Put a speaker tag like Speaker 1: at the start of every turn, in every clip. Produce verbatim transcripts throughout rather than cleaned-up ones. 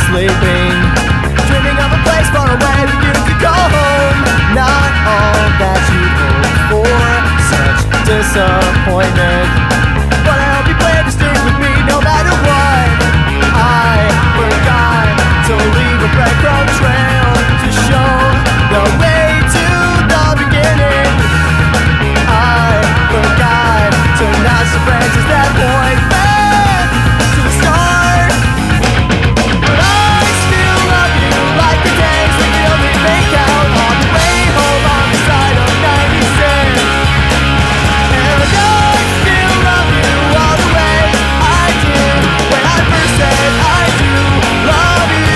Speaker 1: sleeping, dreaming of a place far away that you could go home. Not all that you'd hoped for, such disappointment, but I hope you plan to stick with me no matter what. I forgot to leave a breadcrumb trail to show the way to the beginning. I forgot to notch the branches that point back to the start. But I still love you like the days when we only make out on the way home on the side of ninety-six. And I still love you all the way I did when I first said I do love you.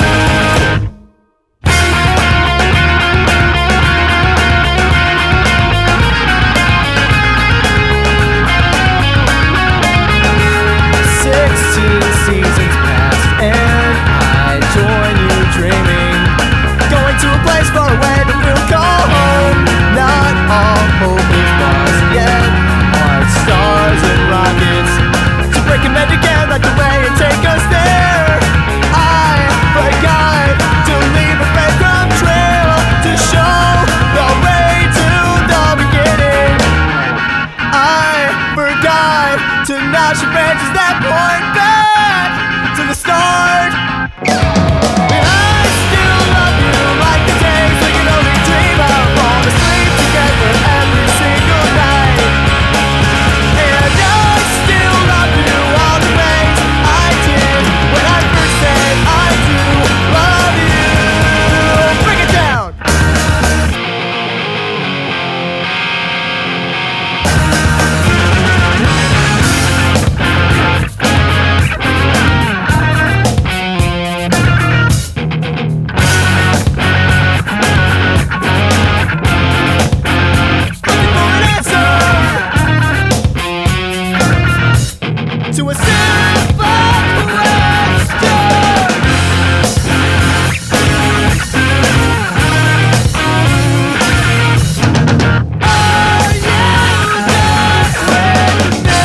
Speaker 1: Sixteen seasons passed and I join you dreaming, going to a place far away that we'll call home. Not all hope is lost yet, hearts, stars and rockets to break and mend again, like the way and take us there. I forgot to leave a breadcrumb trail to show the way to the beginning. I forgot to notch the branches that point back to the start. And I still love you like the days we can only dream of, fall asleep together every single night. And I still love you all the ways I did when I first said I do love you. Bring it down. To a simple question. Are you there with me?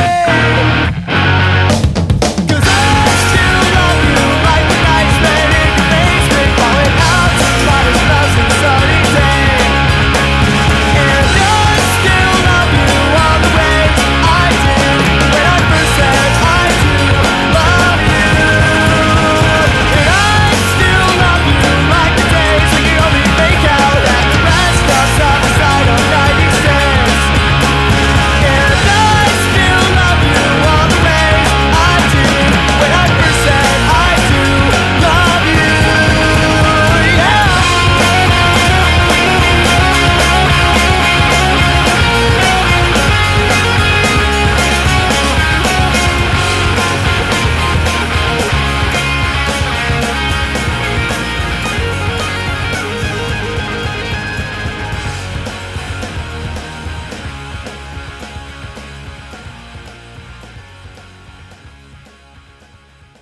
Speaker 1: 'Cause I still love you like the night spent in the basement, falling out to try to smell some sunny day. And I still love you all the ways I did when I first said I do love you. And I still love you like the days when you only make out at the rest stops on the side of ninety-six. And I still love you all the ways I did when I first said I do love you. Yeah.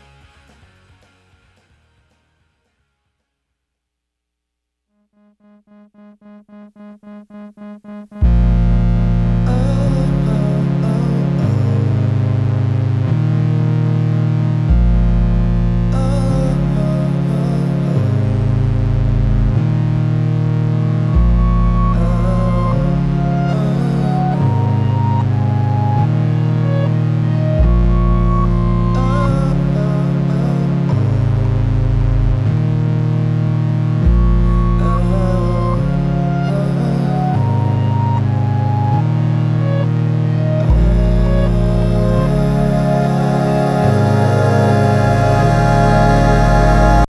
Speaker 2: Mm-hmm.